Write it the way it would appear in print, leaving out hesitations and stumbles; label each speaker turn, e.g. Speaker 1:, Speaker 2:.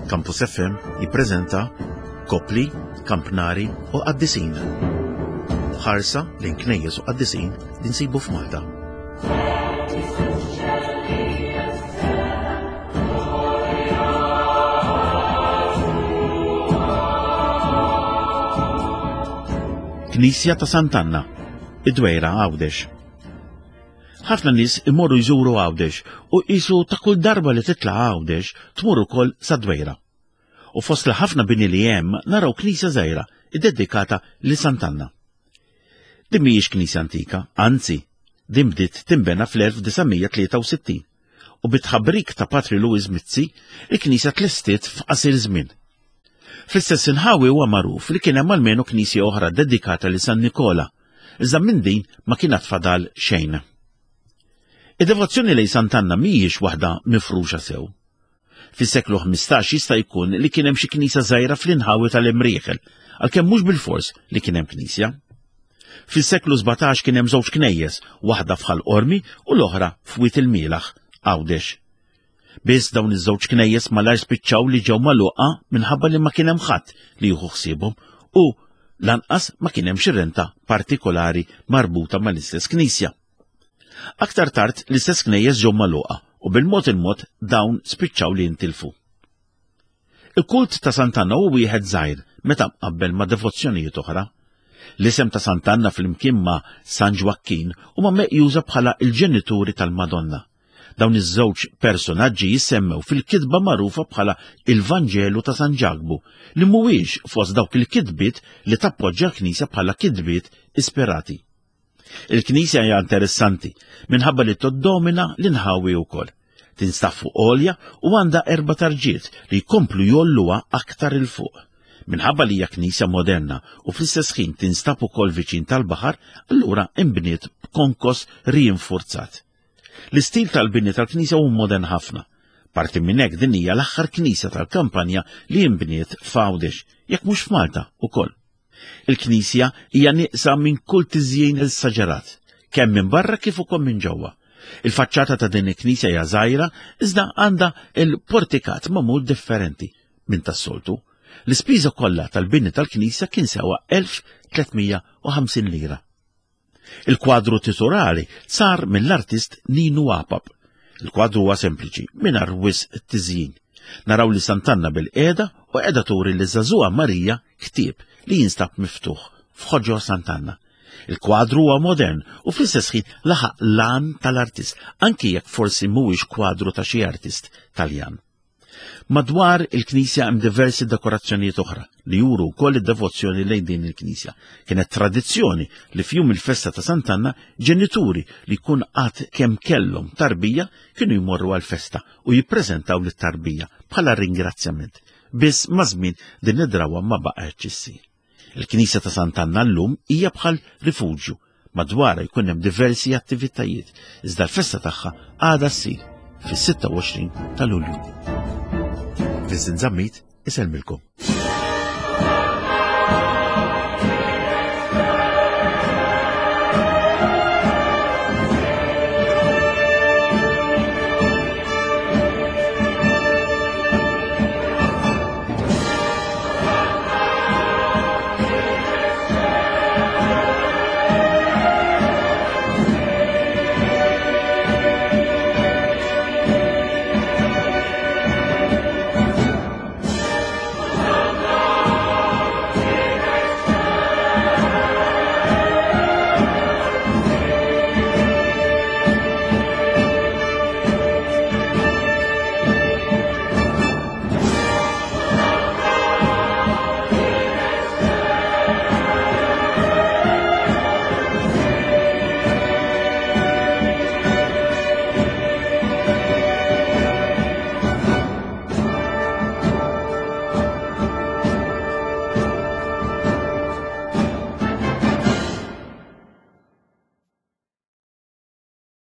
Speaker 1: Campus FM jippreżenta Kopli, Kampnari u Qaddisin. Ħarsa lejn knejjes u qaddisin li nsibu f'Malta. Knisja ta' Sant'Anna, id-Dwejra Għawdex. Ħafna nies imorru jżuru Għawdex u qisu ta' kull darba li titla' Għawdex tmur ukoll sa' Dwejra. U fost li ħafna bini li hemm naraw knisja żgħira iddedikata li Sant'Anna. Din mhijiex knisja antika, anzi, din bdiet tinbena fl-1963 u bit-tħabbrik ta' Patri Louis Mizzi il-knisja tlestiet f'qasir żmien. Fl-istess inħawi huwa magħruf li kien hemm almenu knisja oħra dedikata li San Nikola, iżda minn din ma kienet fadal xejn. Id-devozzjoni lejn Sant'Anna mhijiex waħda mifruxa sew. Fis-seklu 15 jista' jkun li kien hemm xi knisja żgħira fl-inħawi tal-Imrieħel, għalkemm mhux bil-fors li kien hemm knisja. Fis-seklu 17 kien hemm żewġ knejjes, waħda f'Ħal Qormi u l-oħra f'Wiet il-Mielaħ, Għawdex. Biss dawn iż-żewġ knejjes malajr spiċċaw li ġew magħluqa minħabba li ma kien hemm ħadd li jieħu ħsiebhom u lanqas ma kien hemm xi renta partikolari marbuta mal-istess knisja. Aktar tard l-istess knejjes ġew magħluqa u bil-mod il-mod dawn spiċċaw li jintilfu. Il-kult ta' Sant'Anna huwa wieħed żgħir meta mqabbel ma' devozzjonijiet oħra. L-isem ta' Sant'Anna flimkien ma' San Ġwakkin huma meqjuża bħala il-ġenituri tal-Madonna. Dawn iż-żewġ personaġġi jissemmew fil-kitba magħrufa bħala il-Vanġelu ta' San Ġagbu li mhuwiex fost dawk il-kitbiet li tappoġġja l-Knisja bħala kitbiet ispirati. Il-Knisja hija interessanti minħabba li toddomina l-inħawi wkoll. Tinstab fuq għolja u għandha 4 tarġiet li jkomplu jolluha aktar il fuq. Minħabba li hija Knisja moderna u fl-istess ħin tinstab ukoll viċin tal-baħar, allura inbniet b'konkos rinforzat. L-istil tal-bini tal-Knisja hu modern ħafna. Parti minn hekk din hija l-aħħar Knisja tal-kampanja li jinbniet f'Għawdex, jekk mhux f'Malta ukoll. Il-Knisja hija nieqsa minn kull tiżjien esaġerat, kemm minn barra kif ukoll minn ġewwa. Il-faċċata ta' din il-Knisja hija żgħira iżda għandha il-portikat magħmul differenti minn tas-soltu. L-ispiża kollha tal-bini tal-Knisja kien sewwa 1350 lira. Il-kwadru titolari sar mill-artist Ninu Apap. Il-kwadru huwa sempliċi, mingħajr wisq tiżjien. Naraw li Sant'Anna bil-qiegħda u qiegħda turi li żagħżugħa Marija ktieb li jinstab miftuħ f'ħoġġor Sant'Anna. Il-kwadru huwa modern u fl-istess ħin laħaq lan tal-artist, anki jekk forsi mhuwiex kwadru ta' xi artist Taljan. Madwar il-Knisja hemm diversi dekorazzjonijiet oħra li juru wkoll id-devozzjoni lejn din il-Knisja. Kienet tradizzjoni li f'jum il-festa ta' Sant'Anna ġenituri li jkun qatt kemm kellhom tarbija kienu jmorru għall-festa u jippreżentaw lit-tarbija bħala ringrazzjament. Biss ma' żmien din id-drawwa ma baqgħetx issir. Il-Knisja ta' Sant'Anna llum hija bħal rifuġju. Madwarha jkun hemm diversi attivitajiet, iżda l-festa tagħha għadha ssir fis-26 ta' Lulju. Vincent Zammit, iselmilkom.